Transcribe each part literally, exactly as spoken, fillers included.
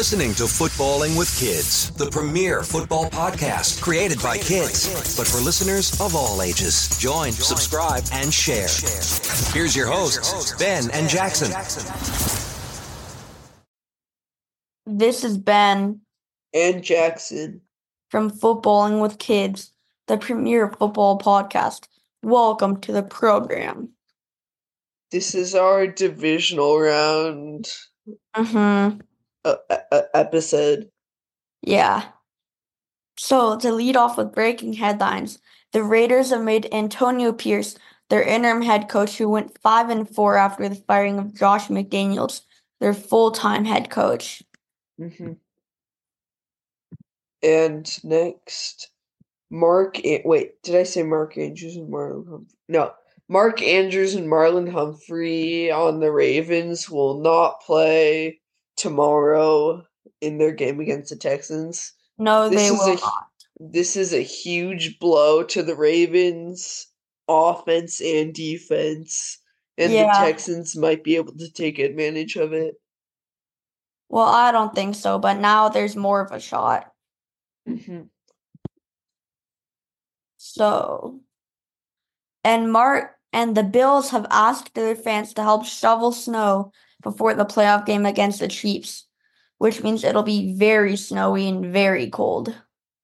listening to Footballing with Kids, the premier football podcast created by kids, but for listeners of all ages. Join, subscribe, and share. Here's your hosts, Ben and Jackson. This is Ben and Jackson from Footballing with Kids, the premier football podcast. Welcome to the program. This is our divisional round Mm-hmm. uh, uh, episode. Yeah. So, to lead off with breaking headlines, the Raiders have made Antonio Pierce their interim head coach, who went five and four after the firing of Josh McDaniels, their full-time head coach. Mm-hmm. And next, Mark. Wait, did I say Mark Andrews and Marlon Humphrey? No, Mark Andrews and Marlon Humphrey on the Ravens will not play tomorrow in their game against the Texans. No, this they is will a, not. This is a huge blow to the Ravens' offense and defense, and Yeah. the Texans might be able to take advantage of it. Well, I don't think so, but now there's more of a shot. Mm-hmm. So, and Mark and the Bills have asked their fans to help shovel snow before the playoff game against the Chiefs, which means it'll be very snowy and very cold.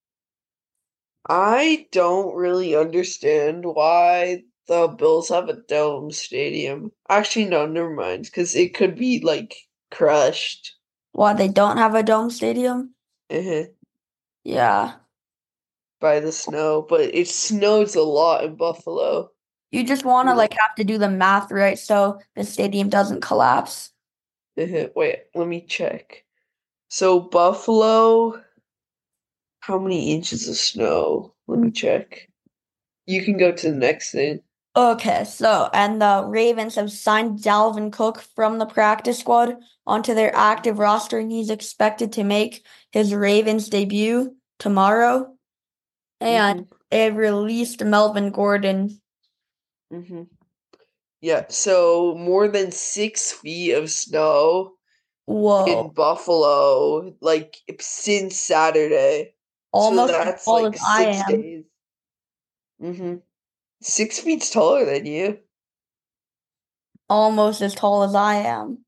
I don't really understand why the Bills have a dome stadium. Actually, no, never mind, because it could be, like, crushed. Why they don't have a dome stadium? Uh-huh. Yeah. By the snow, but it snows a lot in Buffalo. You just want to, like, have to do the math right so the stadium doesn't collapse. Uh-huh. Wait, let me check. So, Buffalo, how many inches of snow? Let me check. You can go to the next thing. Okay, so, and the Ravens have signed Dalvin Cook from the practice squad onto their active roster, and he's expected to make his Ravens debut tomorrow. And mm-hmm. they released Melvin Gordon. Mm-hmm. Yeah, so more than six feet of snow Whoa. in Buffalo, like, since Saturday. Almost so as that's tall like as I six am. days. Mm-hmm. Six feet's taller than you. Almost as tall as I am.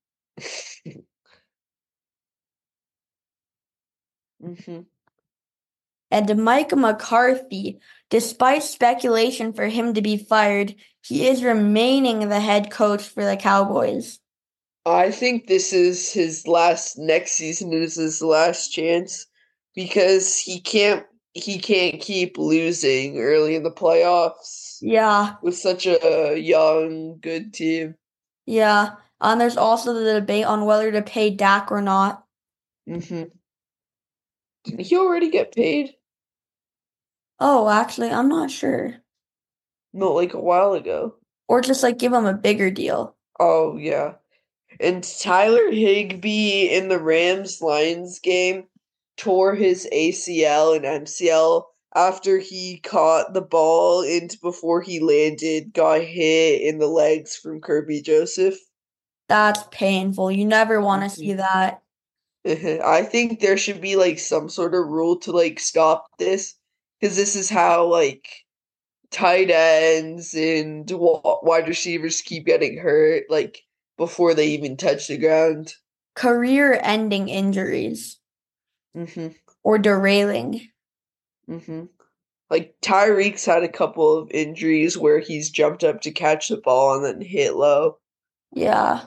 mm-hmm. And Mike McCarthy, despite speculation for him to be fired, he is remaining the head coach for the Cowboys. I think this is his last, next season is his last chance, because he can't he can't keep losing early in the playoffs. Yeah. With such a young, good team. Yeah. And there's also the debate on whether to pay Dak or not. Mm-hmm. Didn't he already get paid? Oh, actually, I'm not sure. No, like a while ago. Or just, like, give him a bigger deal. Oh, yeah. And Tyler Higbee in the Rams-Lions game tore his A C L and M C L after he caught the ball and before he landed, got hit in the legs from Kirby Joseph. That's painful. You never want to mm-hmm. see that. I think there should be, like, some sort of rule to, like, stop this, because this is how, like, tight ends and wide receivers keep getting hurt, like, before they even touch the ground. Career-ending injuries. Mm-hmm. Or derailing. Mm-hmm. Like, Tyreek's had a couple of injuries where he's jumped up to catch the ball and then hit low. Yeah.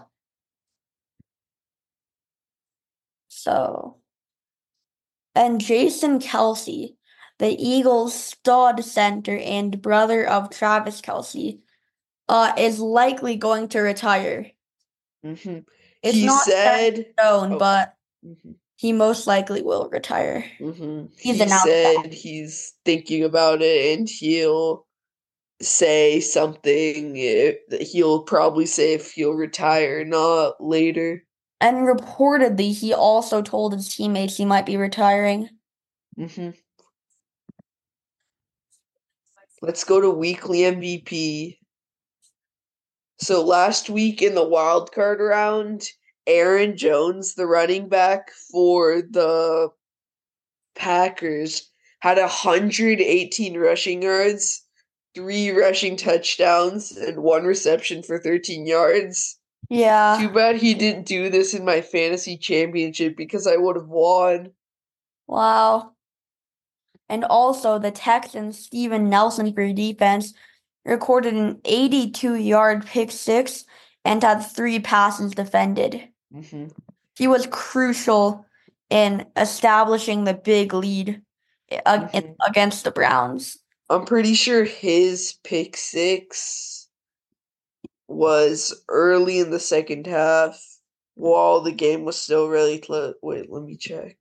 So, and Jason Kelce, the Eagles' stud center and brother of Travis Kelce, uh, is likely going to retire. Mm-hmm. It's he not said, known, oh. but mm-hmm. he most likely will retire. Mm-hmm. He's he announced said that. He's thinking about it, and he'll say something. He'll probably say if he'll retire, not later. And reportedly, he also told his teammates he might be retiring. Mm-hmm. Let's go to weekly M V P. So last week in the wild card round, Aaron Jones, the running back for the Packers, had one hundred eighteen rushing yards, three rushing touchdowns, and one reception for thirteen yards. Yeah. Too bad he didn't do this in my fantasy championship because I would have won. Wow. And also, the Texans' Steven Nelson for defense recorded an eighty-two-yard pick six and had three passes defended. Mm-hmm. He was crucial in establishing the big lead ag- Mm-hmm. against the Browns. I'm pretty sure his pick six was early in the second half while the game was still really close. Wait, let me check.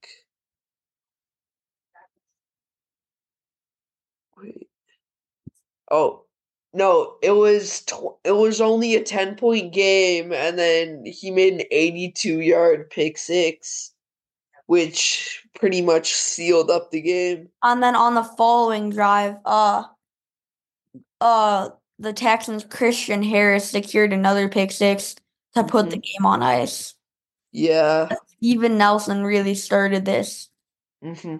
Wait. Oh, no, it was tw- it was only a ten-point game, and then he made an eighty-two-yard pick six, which pretty much sealed up the game. And then on the following drive, uh, uh, the Texans' Christian Harris secured another pick six to put the game on ice. Yeah. Steven Nelson really started this. Mm-hmm.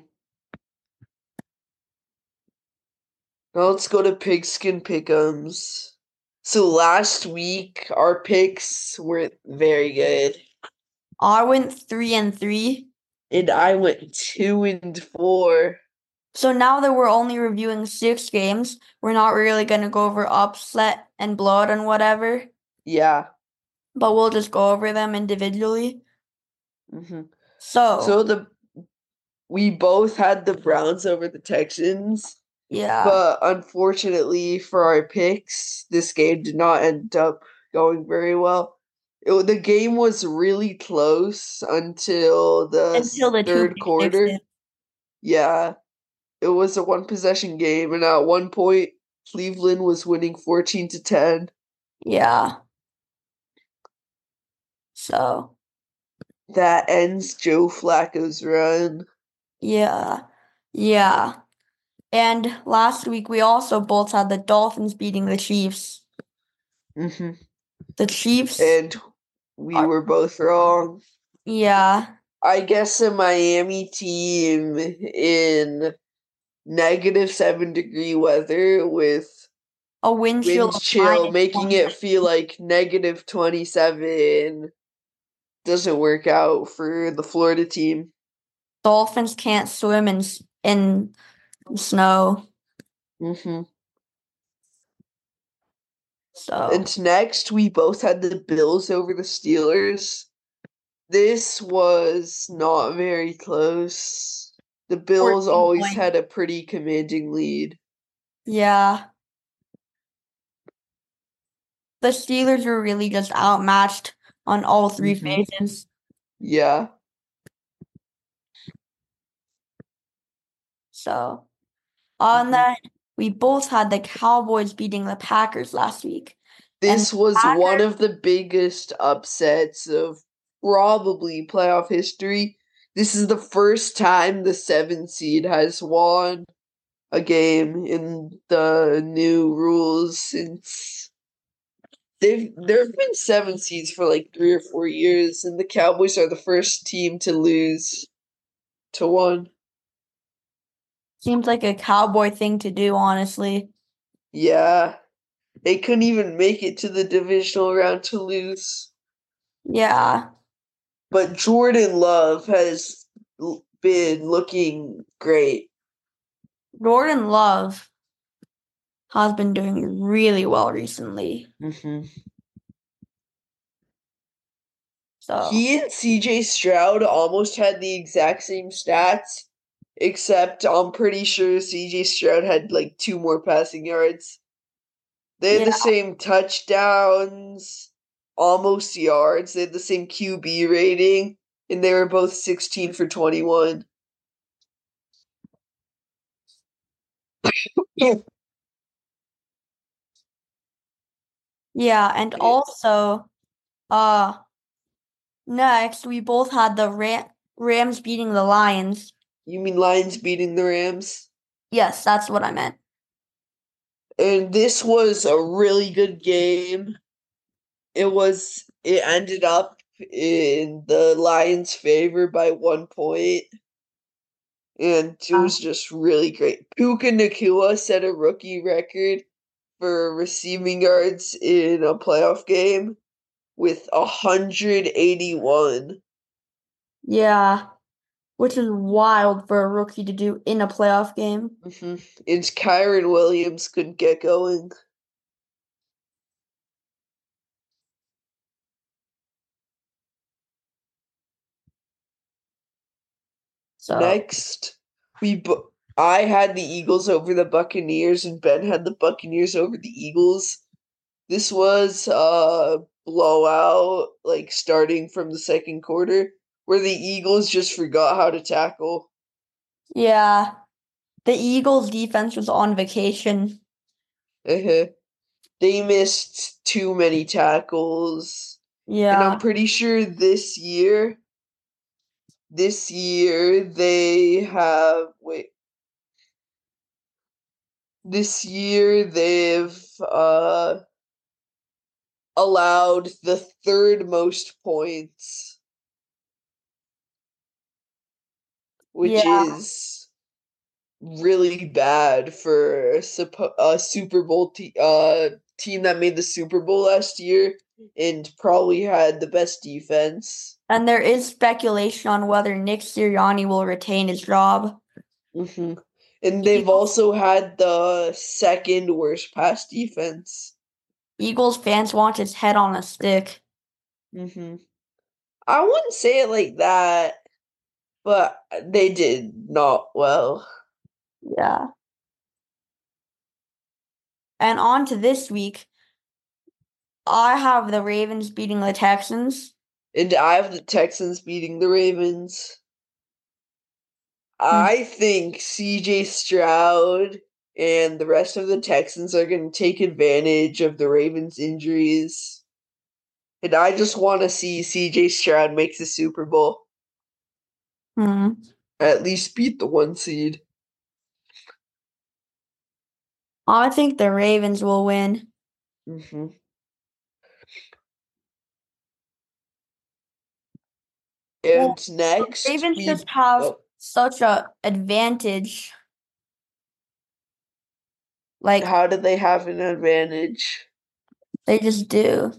Now let's go to Pigskin Pick'ems. So last week, our picks weren't very good. I went three and three. And I went two and four. So now that we're only reviewing six games, we're not really going to go over upset and blowout and whatever. Yeah. But we'll just go over them individually. Mm-hmm. So, So the we both had the Browns over the Texans. Yeah. But unfortunately for our picks, this game did not end up going very well. It, the game was really close until the, Until the third quarter. Yeah. It was a one possession game, and at one point Cleveland was winning fourteen to ten. Yeah. So that ends Joe Flacco's run. Yeah. Yeah. And last week we also both had the Dolphins beating the Chiefs. Mm-hmm. The Chiefs. And we are, were both wrong. Yeah. I guess a Miami team in negative seven degree weather with a wind chill, wind chill making it feel like negative twenty-seven doesn't work out for the Florida team. Dolphins can't swim in in snow. Mm-hmm. So and next we both had the Bills over the Steelers. This was not very close. The Bills always points. had a pretty commanding lead. Yeah. The Steelers were really just outmatched on all three mm-hmm. phases. Yeah. So, on mm-hmm. that, we both had the Cowboys beating the Packers last week. This was Packers- one of the biggest upsets of probably playoff history. This is the first time the seventh seed has won a game in the new rules since they've there have been seven seeds for like three or four years, and the Cowboys are the first team to lose to one. Seems like a Cowboy thing to do, honestly. Yeah. They couldn't even make it to the divisional round to lose. Yeah. But Jordan Love has been looking great. Jordan Love has been doing really well recently. Mm-hmm. So he and C J Stroud almost had the exact same stats, except I'm pretty sure C J Stroud had like two more passing yards. They had yeah. the same touchdowns, almost yards. They had the same Q B rating, and they were both sixteen for twenty-one. Yeah, and also, uh, next we both had the Ram- Rams beating the Lions. You mean Lions beating the Rams? Yes, that's what I meant. And this was a really good game. It was, it ended up in the Lions' favor by one point. And it was just really great. Puka Nacua set a rookie record for receiving yards in a playoff game with one hundred eighty-one. Yeah, which is wild for a rookie to do in a playoff game. Mm-hmm. And Kyren Williams couldn't get going. So Next, we bu- I had the Eagles over the Buccaneers, and Ben had the Buccaneers over the Eagles. This was a blowout, like starting from the second quarter, where the Eagles just forgot how to tackle. yeah, the Eagles defense was on vacation. Uh-huh. They missed too many tackles. And Yeah, I'm pretty sure this year, this year they have, wait, this year they've uh allowed the third most points, which yeah, is really bad for a, suppo- a Super Bowl te- uh, team that made the Super Bowl last year and probably had the best defense. and there is speculation on whether Nick Sirianni will retain his job. Mm-hmm. And they've also had the second worst pass defense. Eagles fans want his head on a stick. Mm-hmm. I wouldn't say it like that, but they did not well. Yeah. And on to this week, I have the Ravens beating the Texans. And I have the Texans beating the Ravens. Hmm. I think C J Stroud and the rest of the Texans are going to take advantage of the Ravens' injuries. And I just want to see C J Stroud make the Super Bowl. Hmm. At least beat the one seed. I think the Ravens will win. Mm-hmm. And Well, next, the Ravens we just have oh, such a advantage. Like, how do they have an advantage? they just do.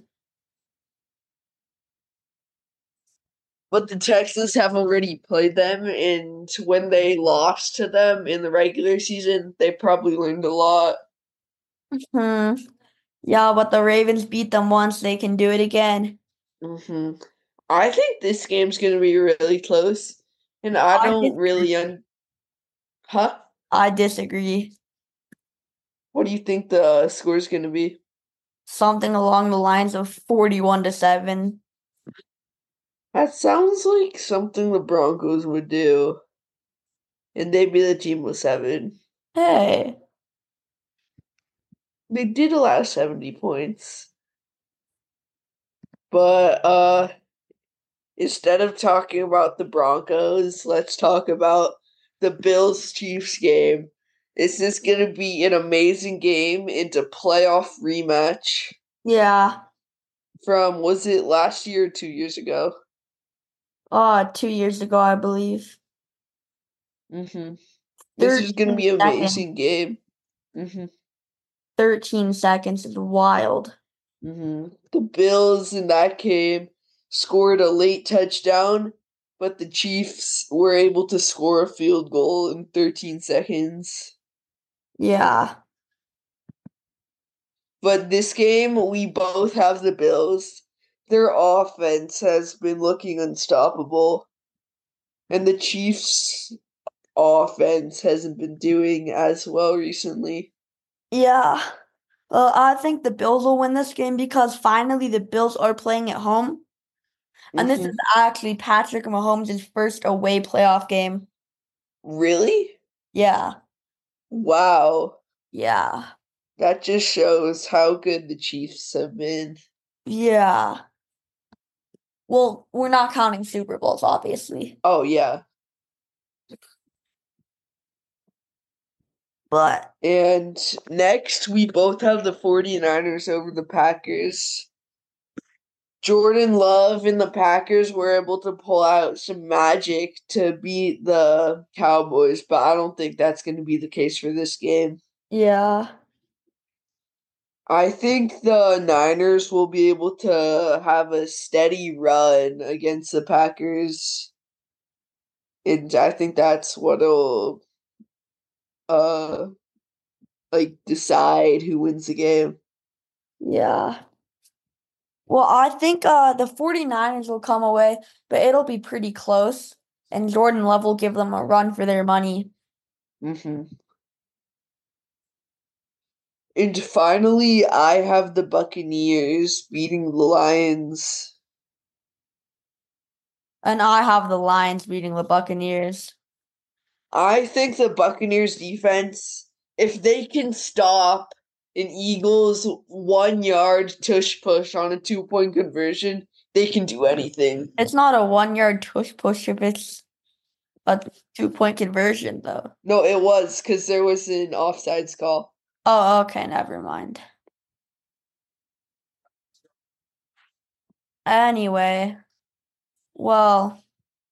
But the Texans have already played them, and when they lost to them in the regular season, they probably learned a lot. Hmm. Yeah, but the Ravens beat them once, they can do it again. Mm-hmm. I think this game's going to be really close, and I I don't disagree. really un- Huh? I disagree. What do you think the score's going to be? Something along the lines of forty-one to seven. That sounds like something the Broncos would do, and they'd be the team with seven. Hey. They did allow seventy points. But uh instead of talking about the Broncos, let's talk about the Bills Chiefs game. This is going to be an amazing game into playoff rematch Yeah. from, was it last year or two years ago? Uh, two years ago, I believe. Mm-hmm. This is going to be an amazing game. Mm-hmm. thirteen seconds is wild. Mm-hmm. The Bills in that game scored a late touchdown, but the Chiefs were able to score a field goal in thirteen seconds. Yeah. But this game, we both have the Bills. Their offense has been looking unstoppable, and the Chiefs' offense hasn't been doing as well recently. Yeah. Well, I think the Bills will win this game because finally the Bills are playing at home. And this is Mm-hmm. actually Patrick Mahomes' first away playoff game. Really? Yeah. Wow. Yeah. That just shows how good the Chiefs have been. Yeah. Well, we're not counting Super Bowls, obviously. Oh, yeah. But And next, we both have the 49ers over the Packers. Jordan Love and the Packers were able to pull out some magic to beat the Cowboys, but I don't think that's going to be the case for this game. Yeah. I think the Niners will be able to have a steady run against the Packers. And I think that's what'll uh like decide who wins the game. Yeah. Well, I think uh, the 49ers will come away, but it'll be pretty close. And Jordan Love will give them a run for their money. Mm-hmm. And finally, I have the Buccaneers beating the Lions. And I have the Lions beating the Buccaneers. I think the Buccaneers defense, if they can stop an Eagles one yard tush push on a two point conversion, they can do anything. It's not a one yard tush push if it's a two point conversion, though. No, it was because there was an offsides call. Oh, okay, never mind. Anyway, well,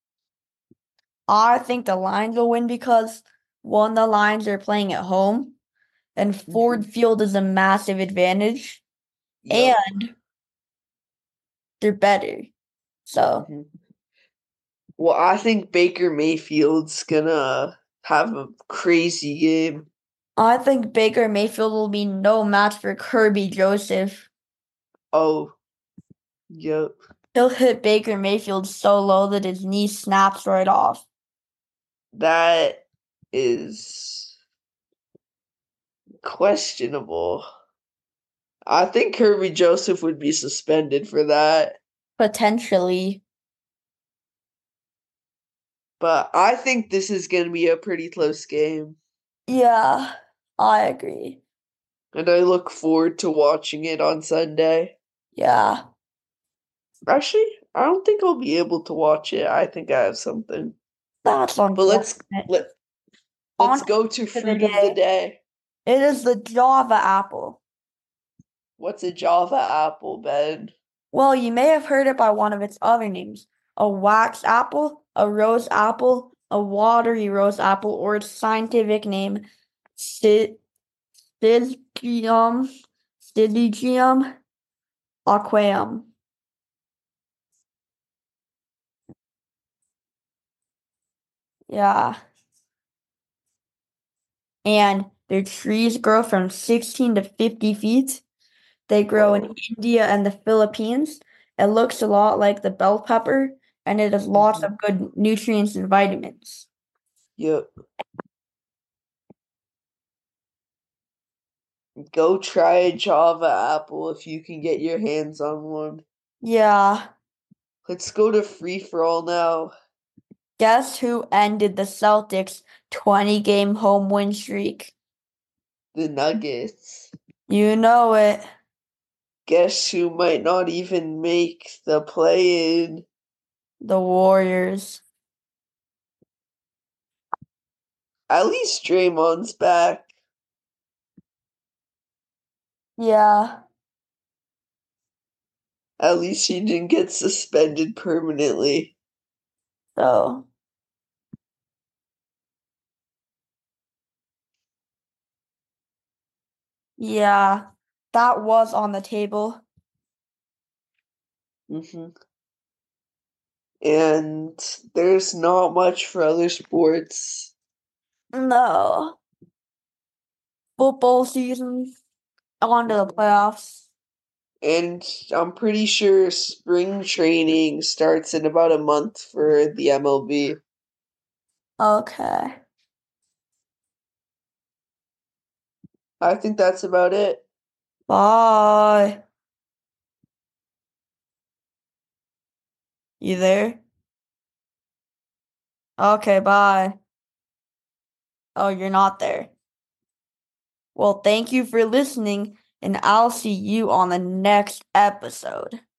I think the Lions will win because, one, the Lions are playing at home, and Ford Field is a massive advantage, Yep. and they're better. So, Mhm. Well, I think Baker Mayfield's gonna have a crazy game. I think Baker Mayfield will be no match for Kirby Joseph. Oh, yep. He'll hit Baker Mayfield so low that his knee snaps right off. That is questionable. I think Kirby Joseph would be suspended for that. Potentially. But I think this is going to be a pretty close game. Yeah, I agree. And I look forward to watching it on Sunday. Yeah. Actually, I don't think I'll be able to watch it. I think I have something. That's on. But let's let, let's On go to to the fruit of day. the day. It is the Java apple. What's a Java apple, Ben? Well, you may have heard it by one of its other names. A wax apple, a rose apple, a watery rose apple, or its scientific name, Sid- Syzygium, Syzygium aqueum. Yeah. And their trees grow from sixteen to fifty feet. They grow in Whoa. India and the Philippines. It looks a lot like the bell pepper, and it has lots Mhm. of good nutrients and vitamins. Yep. Go try a Java apple if you can get your hands on one. Yeah. Let's go to free for all now. Guess who ended the Celtics' twenty-game home win streak? The Nuggets. You know it. Guess who might not even make the play in? The Warriors. At least Draymond's back. Yeah. At least he didn't get suspended permanently. So. Yeah. That was on the table. Mm-hmm. And there's not much for other sports. No. Football season. On to the playoffs. And I'm pretty sure spring training starts in about a month for the M L B. Okay. I think that's about it. Bye. You there? Okay, bye. Oh, you're not there. Well, thank you for listening, and I'll see you on the next episode.